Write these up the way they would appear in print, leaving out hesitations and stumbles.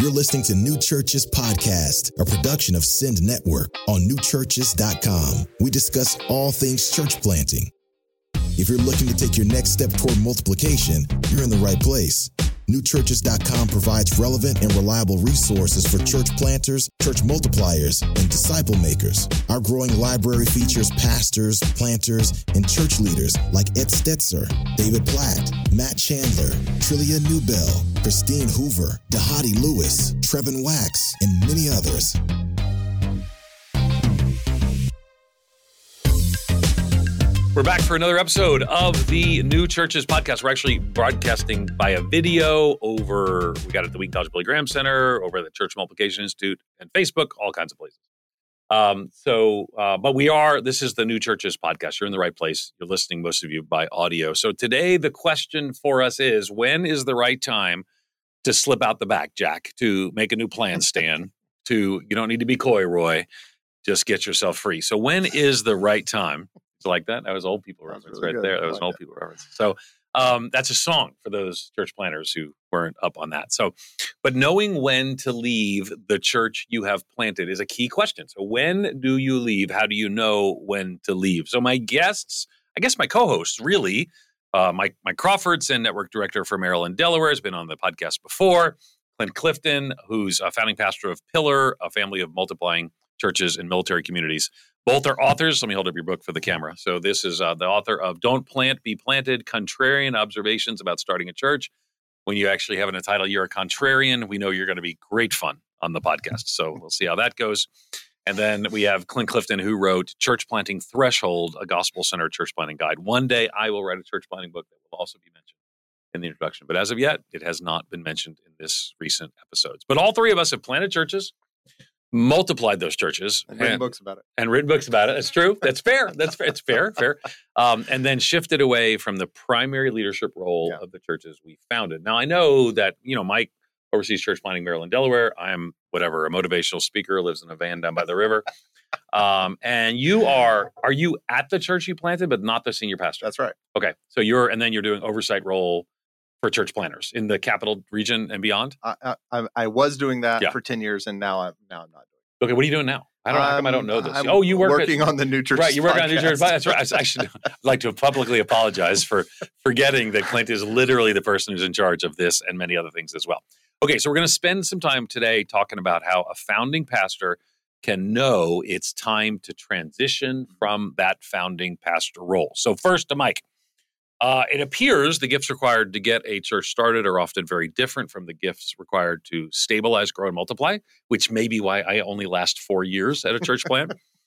You're listening to New Churches Podcast, a production of Send Network on newchurches.com. We discuss all things church planting. If you're looking to take your next step toward multiplication, you're in the right place. NewChurches.com provides relevant and reliable resources for church planters, church multipliers, and disciple makers. Our growing library features pastors, planters, and church leaders like Ed Stetzer, David Platt, Matt Chandler, Trillia Newbell, Christine Hoover, Dahadi Lewis, Trevin Wax, and many others. We're back for another episode of the New Churches Podcast. We're actually broadcasting via video over, we got it at the Wheaton College Billy Graham Center, over at the Church Multiplication Institute, and Facebook, all kinds of places. But this is the New Churches Podcast. You're in the right place. You're listening, most of you, by audio. So today, the question for us is, when is the right time to slip out the back, Jack, to make a new plan, Stan, you don't need to be coy, Roy, just get yourself free. So when is the right time? Like that? That was old people reference really right there. That was an old people reference. So that's a song for those church planners who weren't up on that. So, but knowing when to leave the church you have planted is a key question. So when do you leave? How do you know when to leave? So my guests, I guess my co-hosts really, Mike Crawford, Send Network Director for Maryland, Delaware, has been on the podcast before. Clint Clifton, who's a founding pastor of Pillar, a family of multiplying churches and military communities. Both are authors. Let me hold up your book for the camera. So this is the author of Don't Plant, Be Planted, Contrarian Observations About Starting a Church. When you actually have in a title, you're a contrarian, we know you're going to be great fun on the podcast. So we'll see how that goes. And then we have Clint Clifton, who wrote Church Planting Threshold, a gospel-centered church planting guide. One day I will write a church planting book that will also be mentioned in the introduction. But as of yet, it has not been mentioned in this recent episodes. But all three of us have planted churches, multiplied those churches. And written books about it. That's true. That's fair. It's fair. And then shifted away from the primary leadership role of the churches we founded. Now, I know that, Mike oversees church planting Maryland, Delaware. I'm a motivational speaker, lives in a van down by the river. And are you at the church you planted, but not the senior pastor? That's right. Okay. So you're doing oversight role for church planners in the capital region and beyond? I was doing that for 10 years, and now I'm not doing it. Okay, what are you doing now? How come I don't know this? You work working on the New Church. Right, you work on the New Church. That's right. I'd like to publicly apologize for forgetting that Clint is literally the person who's in charge of this and many other things as well. Okay, so we're going to spend some time today talking about how a founding pastor can know it's time to transition from that founding pastor role. So first to Mike. It appears the gifts required to get a church started are often very different from the gifts required to stabilize, grow, and multiply, which may be why I only last 4 years at a church plant.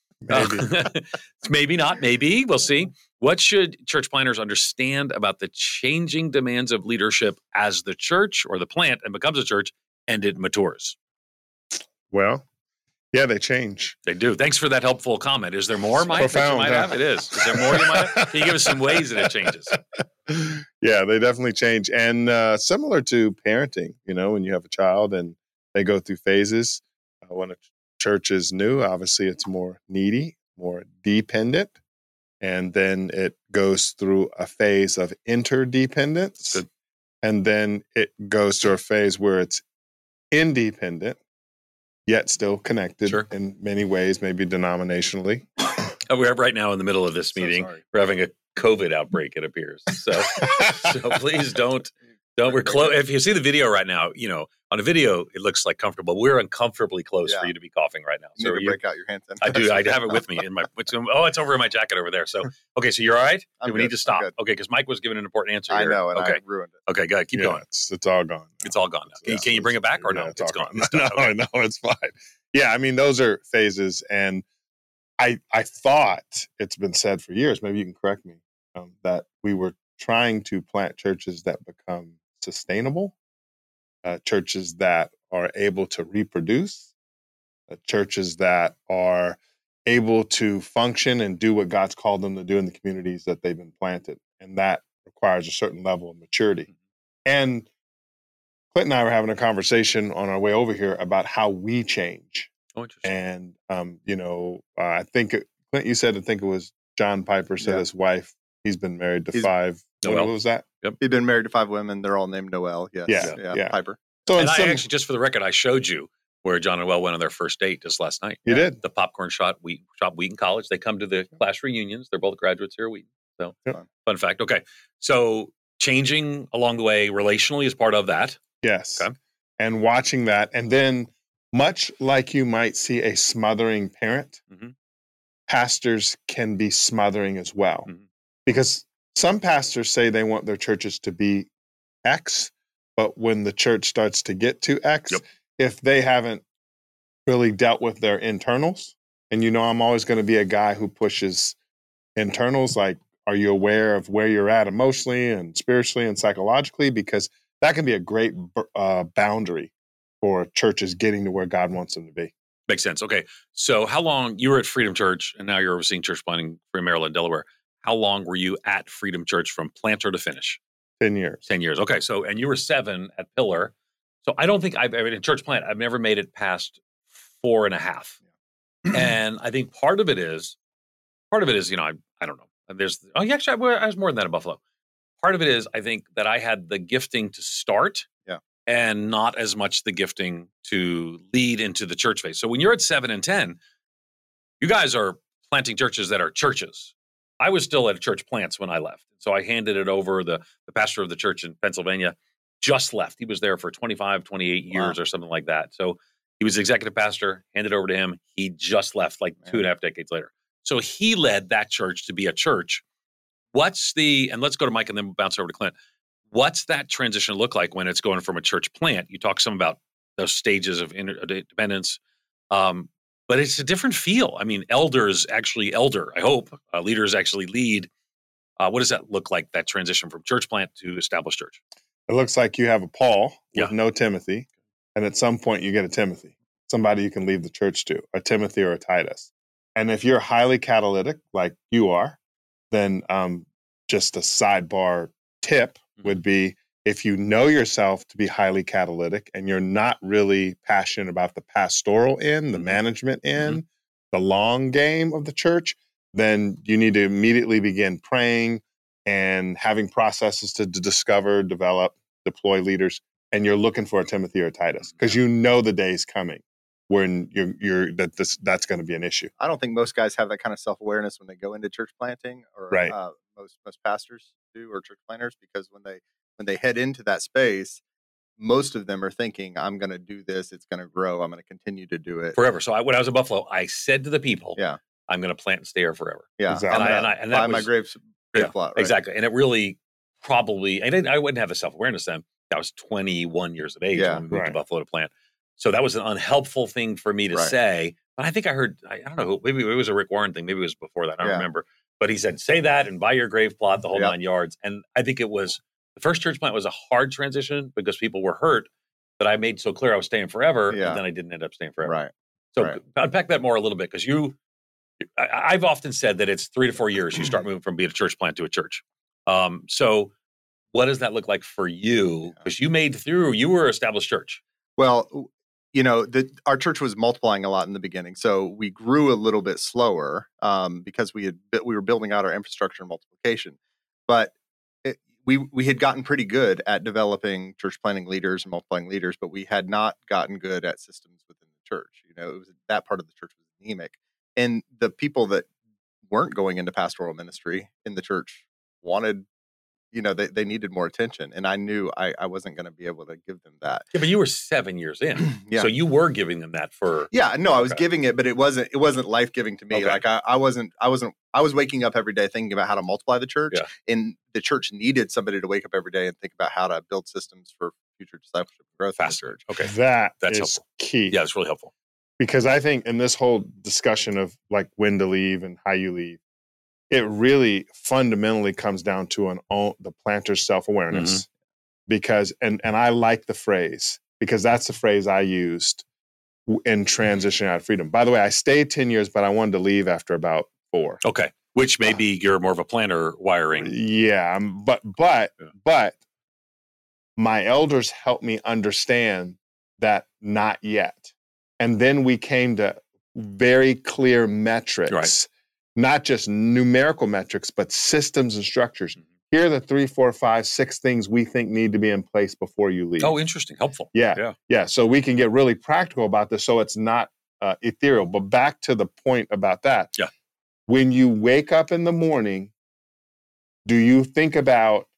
Maybe not, maybe. We'll see. What should church planners understand about the changing demands of leadership as the church or the plant and becomes a church and it matures? Well, yeah, they change. They do. Thanks for that helpful comment. Is there more, Mike, that you might have? It is. Is there more you might have? Can you give us some ways that it changes? Yeah, they definitely change. And similar to parenting, when you have a child and they go through phases. When a church is new, obviously it's more needy, more dependent. And then it goes through a phase of interdependence. Good. And then it goes to a phase where it's independent, yet still connected in many ways, maybe denominationally. We're right now in the middle of this meeting. We're having a COVID outbreak, it appears. So please don't. We're close. If you see the video right now, on a video it looks like comfortable. We're uncomfortably close for you to be coughing right now. So you break out your hand sanitizer. I do. I have it with me in my. It's over in my jacket over there. So okay, so you're all right. Do we need to stop? Okay, because Mike was giving an important answer. I know, and I ruined it. Okay, go ahead. Keep going. It's all gone. It's all gone now. Can you bring it back or no? It's gone. No, it's fine. Yeah, those are phases, and I thought it's been said for years. Maybe you can correct me. That we were trying to plant churches that become sustainable, churches that are able to reproduce, churches that are able to function and do what God's called them to do in the communities that they've been planted. And that requires a certain level of maturity. And Clint and I were having a conversation on our way over here about how we change. Oh, interesting. And, I think, Clint, you said, I think it was John Piper said his wife, he's been married to 5. What was that? Yep. He'd been married to 5 women. They're all named Noel. Yes. Yeah. Piper. So and I actually, just for the record, I showed you where John and Well went on their first date just last night. You did? The popcorn shop, Wheaton College. They come to the class reunions. They're both graduates here at Wheaton. So fun fact. Okay. So changing along the way relationally is part of that. Yes. Okay. And watching that. And then much like you might see a smothering parent, pastors can be smothering as well. Because some pastors say they want their churches to be X, but when the church starts to get to X, if they haven't really dealt with their internals, and I'm always going to be a guy who pushes internals, like, are you aware of where you're at emotionally and spiritually and psychologically? Because that can be a great boundary for churches getting to where God wants them to be. Makes sense. Okay. So how long, you were at Freedom Church and now you're overseeing church planting for Maryland, Delaware. How long were you at Freedom Church from planter to finish? 10 years. 10 years. Okay. So, and you were 7 at Pillar. So I don't think in church plant, I've never made it past 4.5. And I think part of it is, I don't know. Actually, I was more than that at Buffalo. Part of it is, I think that I had the gifting to start and not as much the gifting to lead into the church phase. So when you're at 7 and 10, you guys are planting churches that are churches. I was still at church plants when I left. So I handed it over. The pastor of the church in Pennsylvania just left. He was there for 25, 28 years or something like that. So he was executive pastor, handed over to him. He just left like 2.5 decades later. So he led that church to be a church. And let's go to Mike and then bounce over to Clint. What's that transition look like when it's going from a church plant? You talk some about those stages of interdependence, but it's a different feel. I mean, elders actually elder, I hope. Leaders actually lead. What does that look like, that transition from church plant to established church? It looks like you have a Paul with no Timothy, and at some point you get a Timothy, somebody you can leave the church to, a Timothy or a Titus. And if you're highly catalytic, like you are, then just a sidebar tip would be, if you know yourself to be highly catalytic and you're not really passionate about the pastoral end, the management end, the long game of the church, then you need to immediately begin praying and having processes to discover, develop, deploy leaders. And you're looking for a Timothy or a Titus because you know the day's coming when that's going to be an issue. I don't think most guys have that kind of self-awareness when they go into church planting, or most pastors do, or church planters, because when they head into that space, most of them are thinking, I'm going to do this. It's going to grow. I'm going to continue to do it forever. So when I was in Buffalo, I said to the people, I'm going to plant and stay here forever. Yeah. Exactly. And that was my grave plot. Right? Exactly. And it really probably, and I wouldn't have the self-awareness then. I was 21 years of age when we moved to Buffalo to plant. So that was an unhelpful thing for me to say. But I think I heard, I don't know, maybe it was a Rick Warren thing. Maybe it was before that. I don't remember. But he said, say that and buy your grave plot, the whole 9 yards. And I think it was, the first church plant was a hard transition because people were hurt, but I made so clear I was staying forever. And then I didn't end up staying forever. Right. So unpack that more a little bit, because I've often said that it's 3 to 4 years you start moving from being a church plant to a church. So what does that look like for you? Because you were established church. Well, our church was multiplying a lot in the beginning, so we grew a little bit slower because we were building out our infrastructure and multiplication. But we had gotten pretty good at developing church planting leaders and multiplying leaders, but we had not gotten good at systems within the church. It was that part of the church was anemic, and the people that weren't going into pastoral ministry in the church wanted. They needed more attention, and I knew I wasn't going to be able to give them that. Yeah, but you were 7 years in, so you were giving them that for. Yeah, no, I was giving it, but it wasn't life giving to me. Okay. Like I was waking up every day thinking about how to multiply the church, and the church needed somebody to wake up every day and think about how to build systems for future discipleship and growth in the church. Okay, that's helpful. Key. Yeah, it's really helpful, because I think in this whole discussion of like when to leave and how you leave, it really fundamentally comes down to the planter's self-awareness, because, and I like the phrase, because that's the phrase I used in transitioning out of Freedom. By the way, I stayed 10 years, but I wanted to leave after about 4. Okay. Which maybe you're more of a planter wiring. Yeah. But my elders helped me understand that not yet. And then we came to very clear metrics. Right. Not just numerical metrics, but systems and structures. here are the 3, 4, 5, 6 things we think need to be in place before you leave. Oh, interesting. Helpful. Yeah. So we can get really practical about this so it's not ethereal. But back to the point about that. Yeah. When you wake up in the morning, do you think about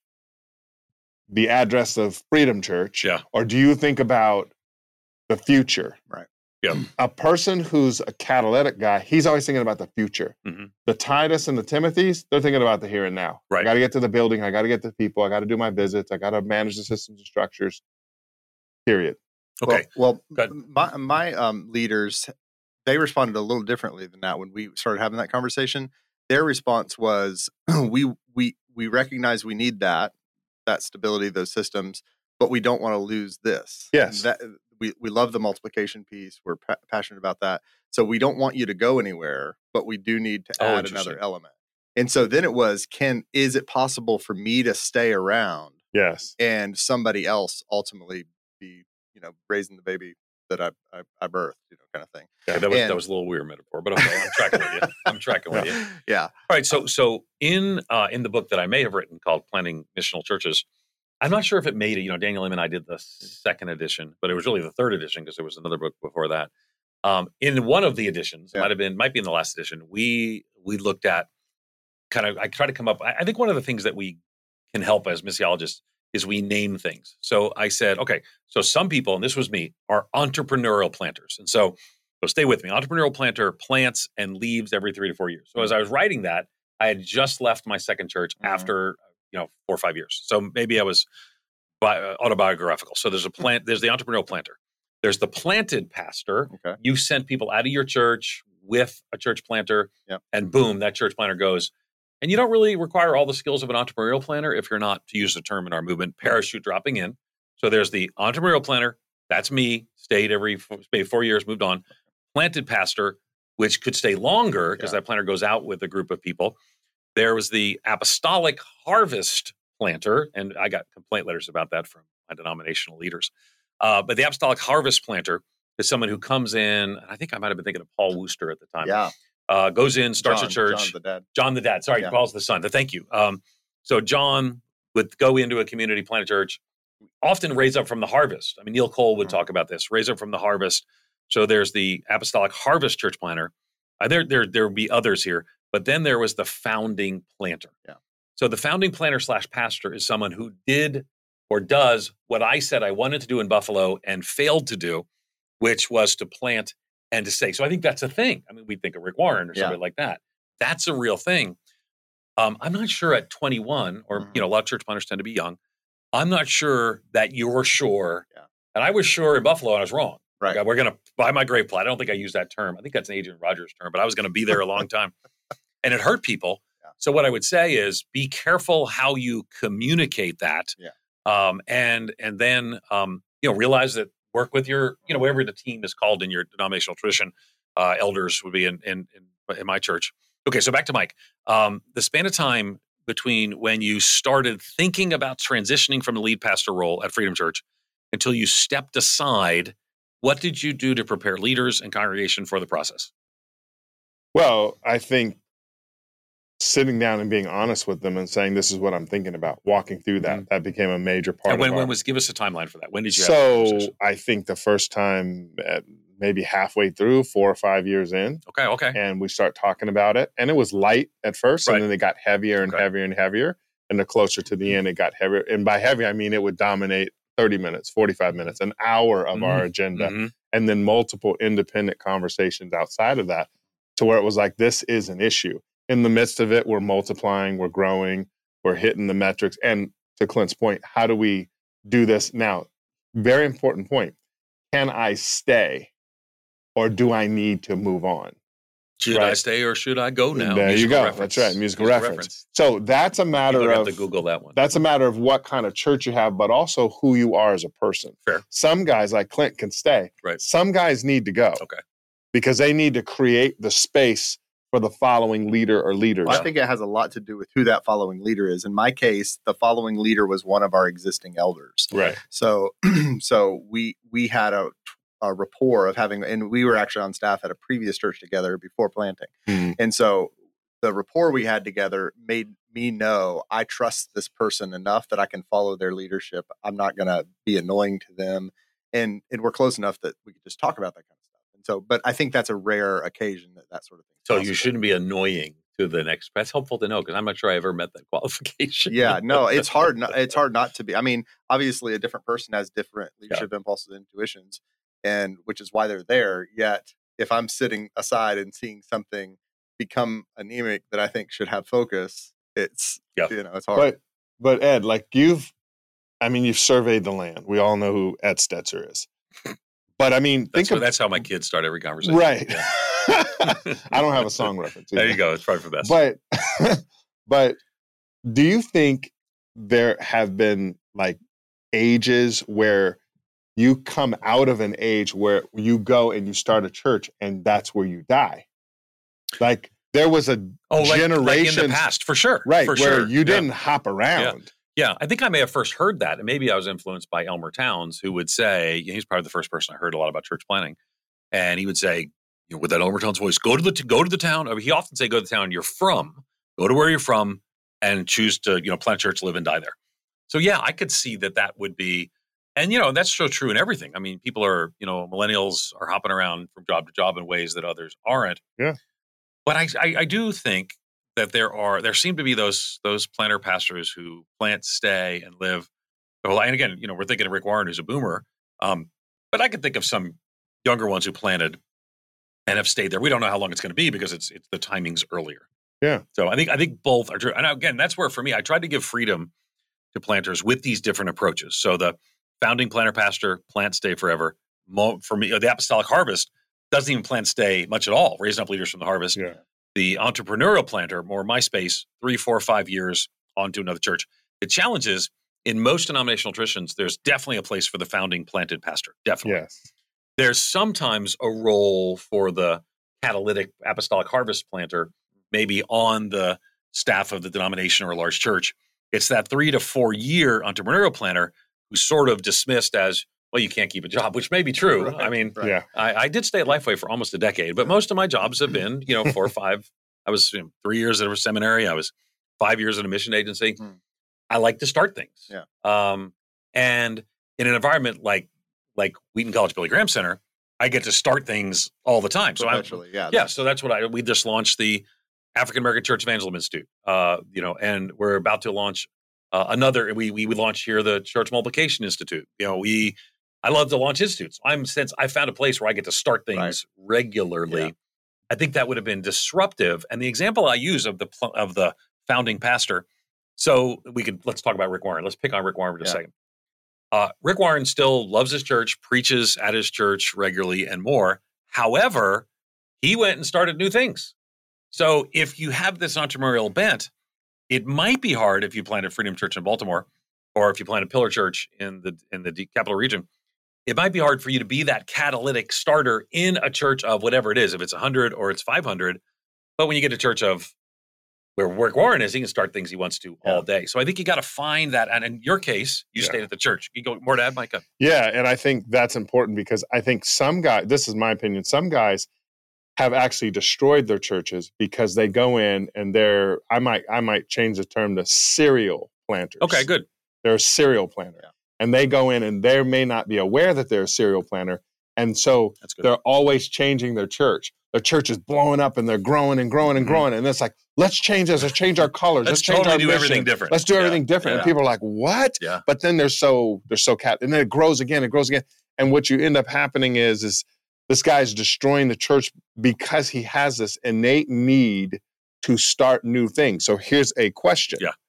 the address of Freedom Church? Yeah. Or do you think about the future? Right. Yeah. A person who's a catalytic guy, he's always thinking about the future. Mm-hmm. The Titus and the Timothys, they're thinking about the here and now. Right. I got to get to the building. I got to get to the people. I got to do my visits. I got to manage the systems and structures. Period. Okay. Well, Good. my leaders, they responded a little differently than that when we started having that conversation. Their response was, we recognize we need that stability, those systems, but we don't want to lose this. Yes. We love the multiplication piece. We're passionate about that. So we don't want you to go anywhere, but we do need to add another element. And so then it was, is it possible for me to stay around? Yes. And somebody else ultimately be, raising the baby that I birthed, kind of thing. Yeah, that was a little weird metaphor, but okay, I'm tracking with you. Yeah. All right. So in the book that I may have written called Planting Missional Churches, I'm not sure if it made it. Daniel Im and I did the second edition, but it was really the third edition because there was another book before that. In one of the editions, might be in the last edition, we looked at I try to come up. I think one of the things that we can help as missiologists is we name things. So I said, okay, so some people, and this was me, are entrepreneurial planters. And so stay with me. Entrepreneurial planter plants and leaves every 3 to 4 years. So as I was writing that, I had just left my second church after 4 or 5 years. So maybe I was autobiographical. So there's there's the entrepreneurial planter. There's the planted pastor. Okay. You sent people out of your church with a church planter, and boom, that church planter goes. And you don't really require all the skills of an entrepreneurial planter if you're not, to use the term in our movement, parachute dropping in. So there's the entrepreneurial planter. That's me. Stayed every 4 years, moved on. Planted pastor, which could stay longer because that planter goes out with a group of people. There was the apostolic harvest planter, and I got complaint letters about that from my denominational leaders. But the apostolic harvest planter is someone who comes in, and I think I might have been thinking of Paul Wooster at the time. Yeah. Goes in, starts a church. John the dad. Sorry, Paul's the son. But thank you. So John would go into a community, plant a church, often raise up from the harvest. I mean, Neil Cole would talk about this, raise up from the harvest. So there's the apostolic harvest church planter. There would be others here, but then there was the founding planter. Yeah. So the founding planter / pastor is someone who did or does what I said I wanted to do in Buffalo and failed to do, which was to plant and to stay. So I think that's a thing. I mean, we think of Rick Warren or somebody like that. That's a real thing. I'm not sure at 21, or a lot of church planters tend to be young. I'm not sure that you're sure. Yeah. And I was sure in Buffalo, and I was wrong. Right. Like, we're going to buy my grave plot. I don't think I used that term. I think that's an Adrian Rogers term, but I was going to be there a long time. And it hurt people. Yeah. So what I would say is be careful how you communicate that. Yeah. And then, realize that work with your, whatever the team is called in your denominational tradition. Elders would be in my church. Okay, so back to Mike. The span of time between when you started thinking about transitioning from the lead pastor role at Freedom Church until you stepped aside, what did you do to prepare leaders and congregation for the process? Well, I think sitting down and being honest with them and saying, this is what I'm thinking about, walking through that, that became a major part and of give us a timeline for that. When did you have that conversation? I think the first time maybe halfway through, 4 or 5 years in. Okay. And we start talking about it. And it was light at first, and then it got heavier and heavier and heavier. And the closer to the end, it got heavier. And by heavy, I mean it would dominate 30 minutes, 45 minutes, an hour of our agenda. And then multiple independent conversations outside of that, to where it was like, this is an issue. In the midst of it, we're multiplying, we're growing, we're hitting the metrics. And to Clint's point, how do we do this now? Very important point. Can I stay, or do I need to move on? Should I stay or should I go now? There you go. Reference. That's right. Musical reference. So that's a matter of, have to Google that one. That's a matter of what kind of church you have, but also who you are as a person. Fair. Some guys like Clint can stay. Right. Some guys need to go. Okay. Because they need to create the space for the following leader or leaders. Well, I think it has a lot to do with who that following leader is. In my case, the following leader was one of our existing elders. Right. So we had a rapport of having, and we were actually on staff at a previous church together before planting. And so the rapport we had together made me know I trust this person enough that I can follow their leadership. I'm not going to be annoying to them. And we're close enough that we could just talk about that kind of stuff. And so, but I think that's a rare occasion that sort of thing. So you shouldn't be annoying to the next. That's helpful to know because I'm not sure I ever met that qualification. Yeah, no, it's hard. It's hard not to be. I mean, obviously a different person has different leadership impulses and intuitions, and which is why they're there. Yet if I'm sitting aside and seeing something become anemic that I think should have focus, it's, it's hard. But Ed, like you've surveyed the land. We all know who Ed Stetzer is. But I mean, that's how my kids start every conversation. Right. Yeah. I don't have a song reference either. There you go. It's probably for the best. But do you think there have been like ages where you come out of an age where you go and you start a church and that's where you die? Like there was a generation like in the past, for sure. Right. For where sure. you didn't hop around. Yeah. I think I may have first heard that. And maybe I was influenced by Elmer Towns, who would say, he's probably the first person I heard a lot about church planning. And he would say, with that Elmer Towns voice, go to the town. I mean, he often say, go to the town you're from, go to where you're from and choose to, plant a church, live and die there. So yeah, I could see that would be, and that's so true in everything. I mean, people are, millennials are hopping around from job to job in ways that others aren't. Yeah. But I do think that there seem to be those planter pastors who plant, stay, and live. Well, and again, we're thinking of Rick Warren, who's a boomer. But I could think of some younger ones who planted and have stayed there. We don't know how long it's going to be because it's the timing's earlier. Yeah. So I think both are true. And again, that's where for me, I tried to give freedom to planters with these different approaches. So the founding planter pastor, plant, stay forever. For me, the apostolic harvest doesn't even plant, stay much at all. Raising up leaders from the harvest. Yeah. The entrepreneurial planter, more my space, 3, 4, 5 years onto another church. The challenge is in most denominational traditions, there's definitely a place for the founding planted pastor. Definitely. Yes. There's sometimes a role for the catalytic apostolic harvest planter, maybe on the staff of the denomination or a large church. It's that 3 to 4 year entrepreneurial planter who's sort of dismissed as, well, you can't keep a job, which may be true. Right, I mean, yeah. I did stay at Lifeway for almost a decade, but most of my jobs have been, 4 or 5. I was 3 years at a seminary. I was 5 years at a mission agency. I like to start things. Yeah. And in an environment like Wheaton College Billy Graham Center, I get to start things all the time. So so that's what we just launched the African American Church Evangelism Institute, and we're about to launch another. We launched here the Church Multiplication Institute. I love to launch institutes. Since I found a place where I get to start things regularly. Yeah. I think that would have been disruptive. And the example I use of the founding pastor. So let's talk about Rick Warren. Let's pick on Rick Warren for just a second. Rick Warren still loves his church, preaches at his church regularly and more. However, he went and started new things. So if you have this entrepreneurial bent, it might be hard if you planted Freedom Church in Baltimore or if you planted Pillar Church in the Capital Region. It might be hard for you to be that catalytic starter in a church of whatever it is, if it's 100 or it's 500. But when you get a church of where Rick Warren is, he can start things he wants to all day. So I think you got to find that. And in your case, you stayed at the church. You go more to add, Micah? Yeah, and I think that's important because I think some guys, this is my opinion, some guys have actually destroyed their churches because they go in and they're, I might change the term to serial planters. Okay, good. They're a serial planter. Yeah. And they go in and they may not be aware that they're a serial planter. And so they're always changing their church. Their church is blowing up and they're growing and growing and growing. And it's like, let's change this. Let's change our colors. Let's change totally our mission. Everything different. Let's do everything different. Yeah. And people are like, what? Yeah. But then they're so and then it grows again. It grows again. And what you end up happening is this guy's destroying the church because he has this innate need to start new things. So here's a question. Yeah.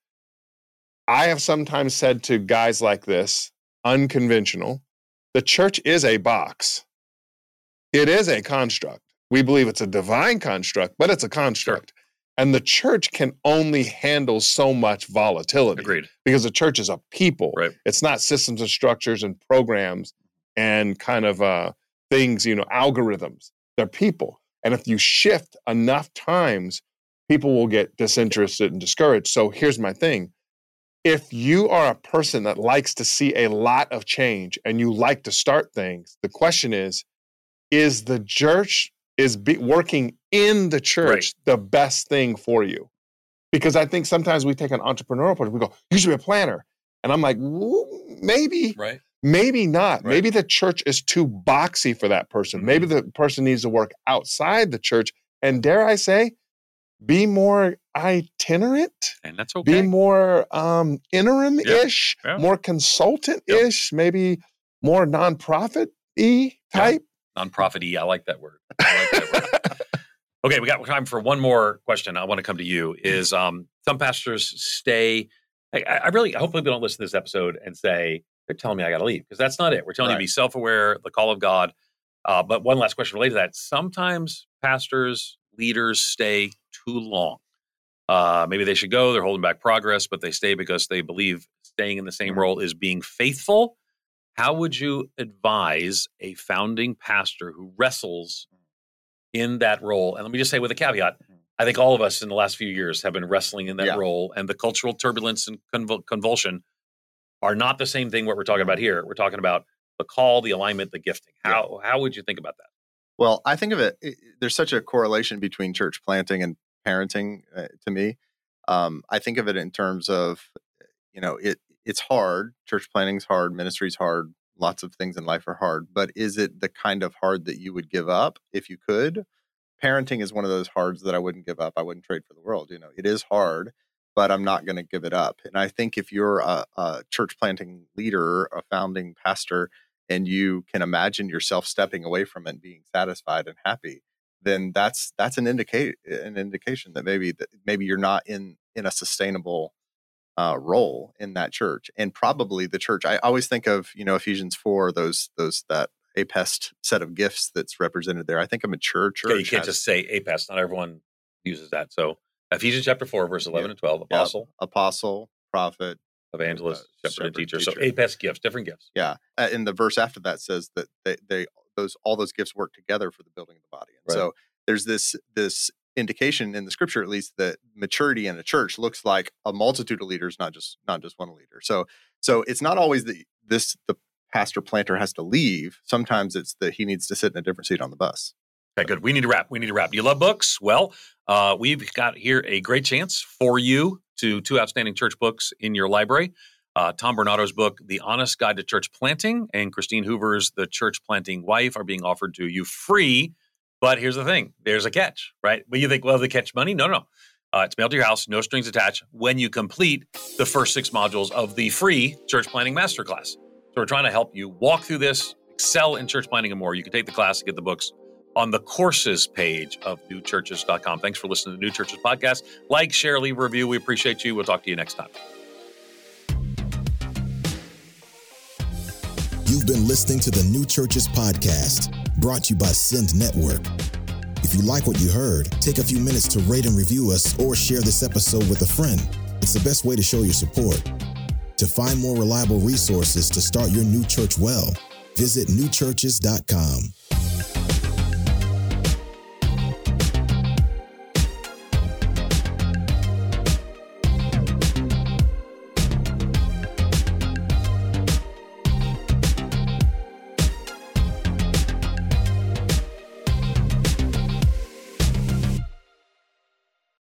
I have sometimes said to guys like this, unconventional, the church is a box. It is a construct. We believe it's a divine construct, but it's a construct. Sure. And the church can only handle so much volatility. Agreed. Because the church is a people. Right. It's not systems and structures and programs and kind of things, algorithms. They're people. And if you shift enough times, people will get disinterested and discouraged. So here's my thing. If you are a person that likes to see a lot of change and you like to start things, the question is the church is working in the church the best thing for you? Because I think sometimes we take an entrepreneurial approach. We go, you should be a planner. And I'm like, maybe, maybe not. Right. Maybe the church is too boxy for that person. Mm-hmm. Maybe the person needs to work outside the church. And dare I say, be more itinerant. And that's okay. Be more interim-ish, more consultant-ish, maybe more nonprofit-y type. Nonprofit-y, I like that word. Okay, we got time for one more question. I want to come to you. Is some pastors stay... hopefully we don't listen to this episode and say, they're telling me I got to leave, because that's not it. We're telling you to be self-aware, the call of God. But one last question related to that. Sometimes pastors, leaders stay too long. Maybe they should go. They're holding back progress, but they stay because they believe staying in the same role is being faithful. How would you advise a founding pastor who wrestles in that role? And let me just say with a caveat, I think all of us in the last few years have been wrestling in that role, and the cultural turbulence and convulsion are not the same thing what we're talking about here. We're talking about the call, the alignment, the gifting. How would you think about that? Well, I think of it, there's such a correlation between church planting and parenting to me. I think of it in terms of, it's hard. Church planting's hard. Ministry's hard. Lots of things in life are hard. But is it the kind of hard that you would give up if you could? Parenting is one of those hards that I wouldn't give up. I wouldn't trade for the world. It is hard, but I'm not going to give it up. And I think if you're a church planting leader, a founding pastor, and you can imagine yourself stepping away from it and being satisfied and happy, then that's an indication that maybe you're not in a sustainable role in that church. And probably the church, I always think of, Ephesians 4, that APEST set of gifts that's represented there. I think a mature church. You can't just say APEST. Not everyone uses that. So Ephesians chapter 4, verse 11 and 12, apostle, prophet, evangelist, shepherd, and teacher. So APEST gifts, different gifts. Yeah. And the verse after that says that all those gifts work together for the building of the body. And so there's this indication in the scripture, at least, that maturity in a church looks like a multitude of leaders, not just one leader. So it's not always the pastor planter has to leave. Sometimes it's that he needs to sit in a different seat on the bus. Okay, good. We need to wrap. Do you love books? Well, we've got here a great chance for you to two outstanding church books in your library. Tom Bernato's book, The Honest Guide to Church Planting, and Christine Hoover's The Church Planting Wife are being offered to you free. But here's the thing. There's a catch, right? Well, you think, well, they catch money? No. It's mailed to your house, no strings attached, when you complete the first 6 modules of the free Church Planting Masterclass. So we're trying to help you walk through this, excel in church planting and more. You can take the class and get the books on the courses page of newchurches.com. Thanks for listening to New Churches Podcast. Like, share, leave a review. We appreciate you. We'll talk to you next time. You've been listening to the New Churches Podcast, brought to you by Send Network. If you like what you heard, take a few minutes to rate and review us or share this episode with a friend. It's the best way to show your support. To find more reliable resources to start your new church well, visit newchurches.com.